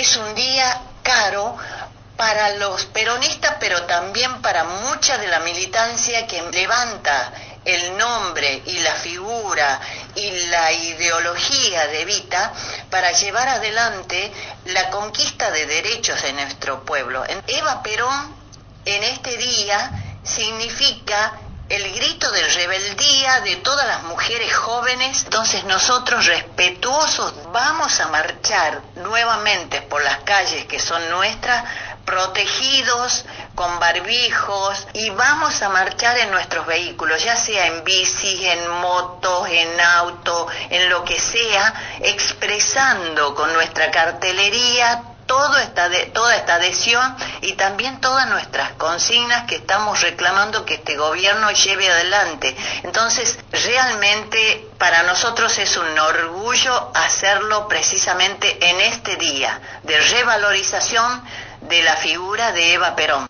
es un día caro para los peronistas, pero también para mucha de la militancia que levanta el nombre y la figura y la ideología de Evita para llevar adelante la conquista de derechos de nuestro pueblo. Eva Perón en este día significa el grito de rebeldía de todas las mujeres jóvenes. Entonces nosotros, respetuosos, vamos a marchar nuevamente por las calles que son nuestras, protegidos, con barbijos, y vamos a marchar en nuestros vehículos, ya sea en bicis, en motos, en auto, en lo que sea, expresando con nuestra cartelería toda esta adhesión y también todas nuestras consignas que estamos reclamando que este gobierno lleve adelante. Entonces, realmente para nosotros es un orgullo hacerlo precisamente en este día de revalorización de la figura de Eva Perón.